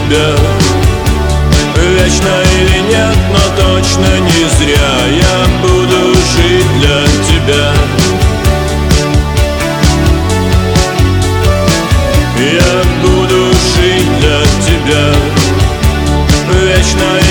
тебя. Вечно или нет, но точно не зря я буду жить для тебя. Я буду жить для тебя. Вечно